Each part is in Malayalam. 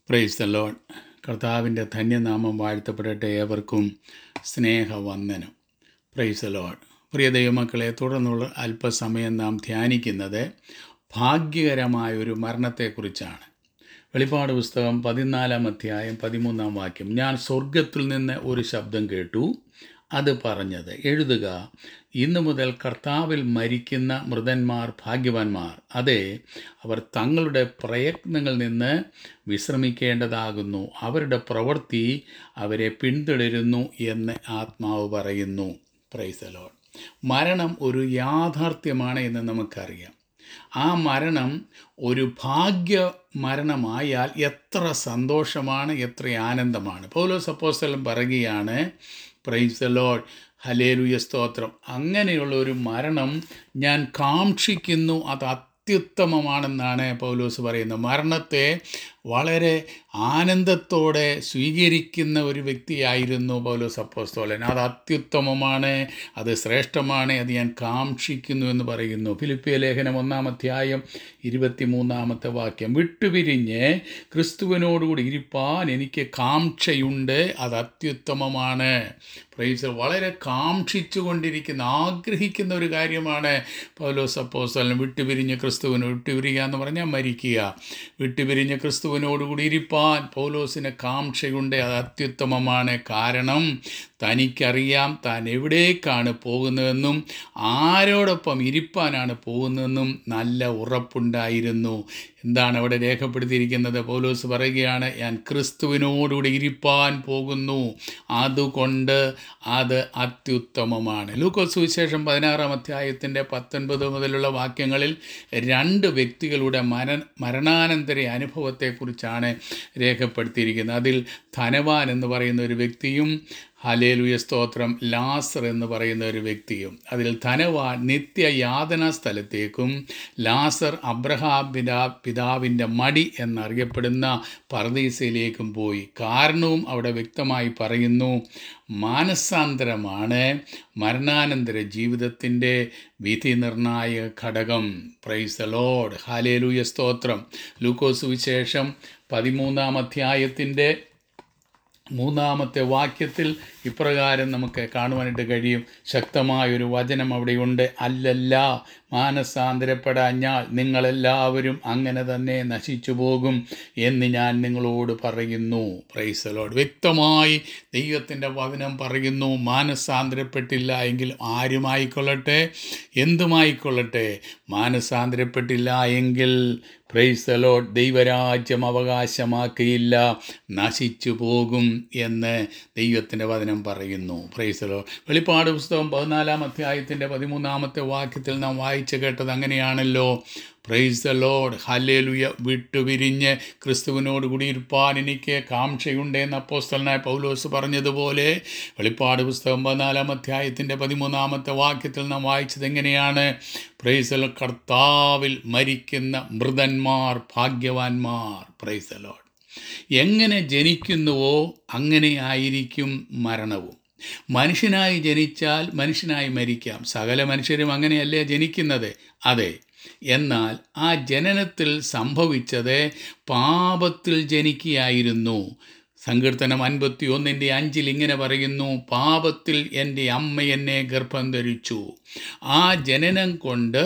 Praise the Lord. കർത്താവിൻ്റെ ധന്യനാമം വാഴ്ത്തപ്പെടട്ടെ. ഏവർക്കും സ്നേഹവന്ദനം. Praise the Lord. പ്രിയ ദൈവമക്കളെ, തുടർന്നുള്ള അല്പസമയം നാം ധ്യാനിക്കുന്നത് ഭാഗ്യകരമായൊരു മരണത്തെക്കുറിച്ചാണ്. വെളിപ്പാട് പുസ്തകം 14-ാം അധ്യായം 13-ാം വാക്യം. ഞാൻ സ്വർഗത്തിൽ നിന്ന് ഒരു ശബ്ദം കേട്ടു. അത് പറഞ്ഞത്, എഴുതുക, ഇന്നു മുതൽ കർത്താവിൽ മരിക്കുന്ന മൃതന്മാർ ഭാഗ്യവാന്മാർ. അതെ, അവർ തങ്ങളുടെ പ്രയത്നങ്ങളിൽ നിന്ന് വിശ്രമിക്കേണ്ടതാകുന്നു. അവരുടെ പ്രവൃത്തി അവരെ പിന്തുടരുന്നു എന്ന് ആത്മാവ് പറയുന്നു. Praise the lord. മരണം ഒരു യാഥാർത്ഥ്യമാണ് എന്ന് നമുക്കറിയാം. ആ മരണം ഒരു ഭാഗ്യ മരണമായാൽ എത്ര സന്തോഷമാണ്, എത്ര ആനന്ദമാണ്. പൗലോസ് അപ്പോസ്തലൻ പറയുകയാണ്, പ്രൈസ് ദി ലോർഡ്, ഹല്ലേലൂയ, സ്തോത്രം, അങ്ങനെയുള്ള ഒരു മരണം ഞാൻ കാക്ഷിക്കുന്നു, അത് അത്യുത്തമമാണെന്നാണ് പൗലോസ് പറയുന്നത്. മരണത്തെ വളരെ ആനന്ദത്തോടെ സ്വീകരിക്കുന്ന ഒരു വ്യക്തിയായിരുന്നു പൗലോസ് അപ്പോസ്തലൻ. അത് അത്യുത്തമമാണ്, അത് ശ്രേഷ്ഠമാണ്, അത് ഞാൻ കാക്ഷിക്കുന്നു എന്ന് പറയുന്നു. ഫിലിപ്പിയ ലേഖനം 1-ാം അധ്യായം 23-ാമത്തെ വാക്യം. വിട്ടുപിരിഞ്ഞ് ക്രിസ്തുവിനോടുകൂടി ഇരിപ്പാൻ എനിക്ക് കാംക്ഷയുണ്ട്, അത് അത്യുത്തമമാണ്. പ്രൈസ്. വളരെ കാക്ഷിച്ചു കൊണ്ടിരിക്കുന്ന, ആഗ്രഹിക്കുന്ന ഒരു കാര്യമാണ് പൗലോസ് അപ്പോസ്തലൻ. വിട്ടുപിരിഞ്ഞ് വിട്ടുപിരിയുക എന്ന് പറഞ്ഞാൽ മരിക്കുക. വിട്ടുപിരിഞ്ഞ് ക്രിസ്തുവിനോടുകൂടി ഇരിപ്പാൻ പൗലോസിന് കാംക്ഷയുണ്ട്, അത് അത്യുത്തമമാണ്. കാരണം തനിക്കറിയാം താൻ എവിടേക്കാണ് പോകുന്നതെന്നും ആരോടൊപ്പം ഇരിപ്പാനാണ് പോകുന്നതെന്നും നല്ല ഉറപ്പുണ്ടായിരുന്നു. എന്താണ് അവിടെ രേഖപ്പെടുത്തിയിരിക്കുന്നത്? പൗലോസ് പറയുകയാണ്, ഞാൻ ക്രിസ്തുവിനോടുകൂടി ഇരിപ്പാൻ പോകുന്നു, അതുകൊണ്ട് അത് അത്യുത്തമമാണ്. ലൂക്കോസ് സുവിശേഷം 16-ാം അധ്യായത്തിൻ്റെ 19 മുതലുള്ള വാക്യങ്ങളിൽ 2 വ്യക്തികളുടെ മരണാനന്തര അനുഭവത്തെക്കുറിച്ചാണ് രേഖപ്പെടുത്തിയിരിക്കുന്നത്. അതിൽ ധനവാൻ എന്ന് പറയുന്ന ഒരു വ്യക്തിയും, ഹല്ലേലൂയ, സ്തോത്രം, ലാസർ എന്ന് പറയുന്ന ഒരു വ്യക്തിയും. അതിൽ ധനവാൻ നിത്യയാതനാ സ്ഥലത്തേക്കും ലാസർ അബ്രഹാം പിതാവിൻ്റെ മടി എന്നറിയപ്പെടുന്ന പർദീസയിലേക്കും പോയി. കാരണവും അവിടെ വ്യക്തമായി പറയുന്നു. മാനസാന്തരമാണ് മരണാനന്തര ജീവിതത്തിൻ്റെ വിധി നിർണായക ഘടകം. പ്രൈസ് ദി ലോർഡ്, ഹല്ലേലൂയ, സ്തോത്രം. ലൂക്കോസ് സുവിശേഷം 13-ാം അധ്യായത്തിൻ്റെ 3-ാമത്തെ വാക്യത്തിൽ ഇപ്രകാരം നമുക്ക് കാണുവാനായിട്ട് കഴിയും. ശക്തമായൊരു വചനം അവിടെയുണ്ട്. അല്ലല്ല, മാനസാന്തരപ്പെടാഞ്ഞാൽ നിങ്ങളെല്ലാവരും അങ്ങനെ തന്നെ നശിച്ചു പോകും എന്ന് ഞാൻ നിങ്ങളോട് പറയുന്നു. Praise the lord. വ്യക്തമായി ദൈവത്തിൻ്റെ വചനം പറയുന്നു. മാനസാന്തരപ്പെട്ടില്ല എങ്കിൽ ആരുമായിക്കൊള്ളട്ടെ, എന്തുമായിക്കൊള്ളട്ടെ, മാനസാന്തരപ്പെട്ടില്ല എങ്കിൽ പ്രൈസ് ദി ലോർഡ് ദൈവരാജ്യം അവകാശമാക്കിയില്ല, നശിച്ചു പോകും എന്ന് ദൈവത്തിൻ്റെ വചനം പറയുന്നു. Praise the lord. വെളിപ്പാട് പുസ്തകം 14-ാം അധ്യായത്തിൻ്റെ 13-ാമത്തെ വാക്യത്തിൽ നാം വായിച്ചു കേട്ടത് അങ്ങനെയാണല്ലോ. Praise the lord, hallelujah. വിട്ടുപിരിഞ്ഞ് ക്രിസ്തുവിനോട് കൂടി ഇരുപ്പാൻ എനിക്ക് കാംക്ഷയുണ്ട് എന്ന് അപ്പോസ്തലനായ പൗലോസ് പറഞ്ഞതുപോലെ വെളിപ്പാട് പുസ്തകം 14-ാം അധ്യായത്തിൻ്റെ 13-ാമത്തെ വാക്യത്തിൽ നാം വായിച്ചത് എങ്ങനെയാണ്? പ്രൈസ് ദി ലോർഡ്, കർത്താവിൽ മരിക്കുന്ന മൃതന്മാർ ഭാഗ്യവാന്മാർ. Praise the lord. എങ്ങനെ ജനിക്കുന്നുവോ അങ്ങനെ ആയിരിക്കും മരണവും. മനുഷ്യനായി ജനിച്ചാൽ മനുഷ്യനായി മരിക്കാം. സകല മനുഷ്യരും അങ്ങനെയല്ലേ ജനിക്കുന്നത്? അതെ. എന്നാൽ ആ ജനനത്തിൽ സംഭവിച്ചത് പാപത്തിൽ ജനിക്കുകയായിരുന്നു. സങ്കീർത്തനം 51:5 ഇങ്ങനെ പറയുന്നു, പാപത്തിൽ എൻ്റെ അമ്മ എന്നെ ഗർഭം ധരിച്ചു. ആ ജനനം കൊണ്ട്,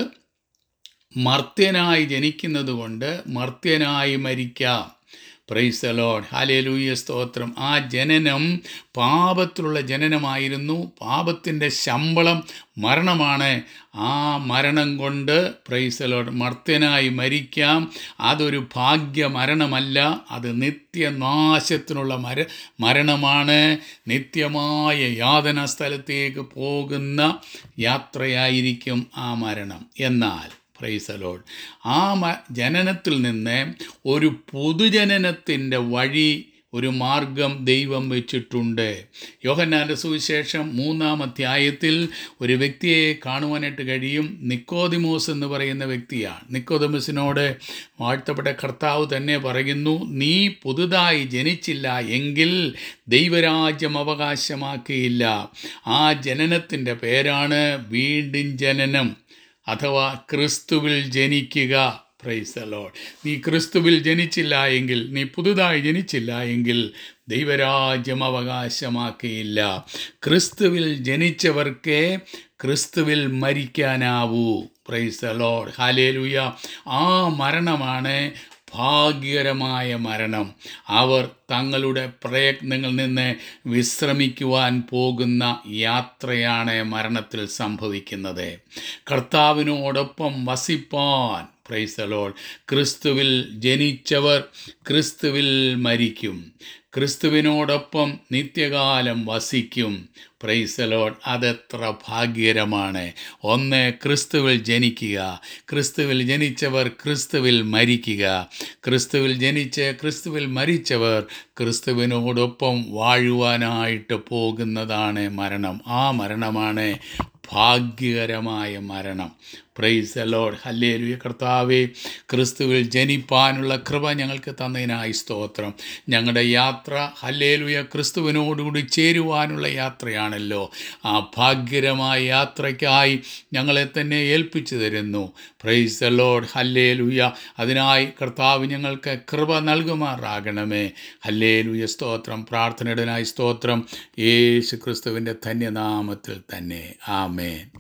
മർത്യനായി ജനിക്കുന്നത് കൊണ്ട് മർത്യനായി മരിക്കാം. പ്രൈസ് ദി ലോർഡ്, ഹല്ലേലൂയ, സ്തോത്രം. ആ ജനനം പാപത്തിലുള്ള ജനനമായിരുന്നു. പാപത്തിൻ്റെ ശമ്പളം മരണമാണ്. ആ മരണം കൊണ്ട്, പ്രൈസ് ദി ലോർഡ്, മർത്യനായി മരിക്കാം. അതൊരു ഭാഗ്യ മരണമല്ല, അത് നിത്യനാശത്തിനുള്ള മരണമാണ്. നിത്യമായ യാതനാ സ്ഥലത്തേക്ക് പോകുന്ന യാത്രയായിരിക്കും ആ മരണം. എന്നാൽ പ്രൈസ് ദി ലോർഡ്, ആ ജനനത്തിൽ നിന്ന് ഒരു പൊതുജനനത്തിൻ്റെ വഴി, ഒരു മാർഗം ദൈവം വെച്ചിട്ടുണ്ട്. യോഹന്നാൻ്റെ സുവിശേഷം 3-ാം അധ്യായത്തിൽ ഒരു വ്യക്തിയെ കാണുവാനായിട്ട് കഴിയും. നിക്കോദിമോസ് എന്ന് പറയുന്ന വ്യക്തിയാണ്. നിക്കോദിമോസിനോട് വാഴ്ത്തപ്പെട്ട കർത്താവ് തന്നെ പറയുന്നു, നീ പുതുതായി ജനിച്ചില്ല എങ്കിൽ ദൈവരാജ്യം അവകാശമാക്കിയില്ല. ആ ജനനത്തിൻ്റെ പേരാണ് വീണ്ടും ജനനം, അഥവാ ക്രിസ്തുവിൽ ജനിക്കുക. Price the Lord. നീ ക്രിസ്തുവിൽ ജനിച്ചില്ല എങ്കിൽ, നീ പുതുതായി ജനിച്ചില്ല എങ്കിൽ ദൈവരാജ്യം അവകാശമാക്കിയില്ല. ക്രിസ്തുവിൽ ജനിച്ചവർക്ക് ക്രിസ്തുവിൽ മരിക്കാനാവൂ. Praise the lord. ഹല്ലേലൂയ. ആ മരണമാണ് ഭാഗ്യകരമായ മരണം. അവർ തങ്ങളുടെ പ്രയത്നങ്ങളിൽ നിന്ന് വിശ്രമിക്കുവാൻ പോകുന്ന യാത്രയാണ് മരണത്തിൽ സംഭവിക്കുന്നത്. കർത്താവിനോടൊപ്പം വസിപ്പാൻ, പ്രൈസ് ദി ലോർഡ്, ക്രിസ്തുവിൽ ജനിച്ചവർ ക്രിസ്തുവിൽ മരിക്കും, ക്രിസ്തുവിനോടൊപ്പം നിത്യകാലം വസിക്കും. Praise the lord. അതെത്ര ഭാഗ്യകരമാണ്. ഒന്ന്, ക്രിസ്തുവിൽ ജനിക്കുക. ക്രിസ്തുവിൽ ജനിച്ചവർ ക്രിസ്തുവിൽ മരിക്കുക. ക്രിസ്തുവിൽ ജനിച്ച് ക്രിസ്തുവിൽ മരിച്ചവർ ക്രിസ്തുവിനോടൊപ്പം വാഴുവാനായിട്ട് പോകുന്നതാണ് മരണം. ആ മരണമാണ് ഭാഗ്യകരമായ മരണം. Praise the lord. ഹല്ലേലൂയ. കർത്താവേ, ക്രിസ്തുവിൽ ജനിപ്പാനുള്ള കൃപ ഞങ്ങൾക്ക് തന്നതിനായി സ്തോത്രം. ഞങ്ങളുടെ യാത്ര, ഹല്ലേലൂയ, ക്രിസ്തുവിനോടുകൂടി ചേരുവാനുള്ള യാത്രയാണല്ലോ. ആ ഭാഗ്യകരമായ യാത്രയ്ക്കായി ഞങ്ങളെ തന്നെ ഏൽപ്പിച്ചു തരുന്നു. Praise the lord. ഹല്ലേലൂയ. അതിനായി കർത്താവ് ഞങ്ങൾക്ക് കൃപ നൽകുമാറാകണമേ. ഹല്ലേലൂയ. സ്തോത്രം. പ്രാർത്ഥനയുടനായി സ്തോത്രം. യേശു ക്രിസ്തുവിൻ്റെ ധന്യനാമത്തിൽ തന്നെ. ആമേൻ.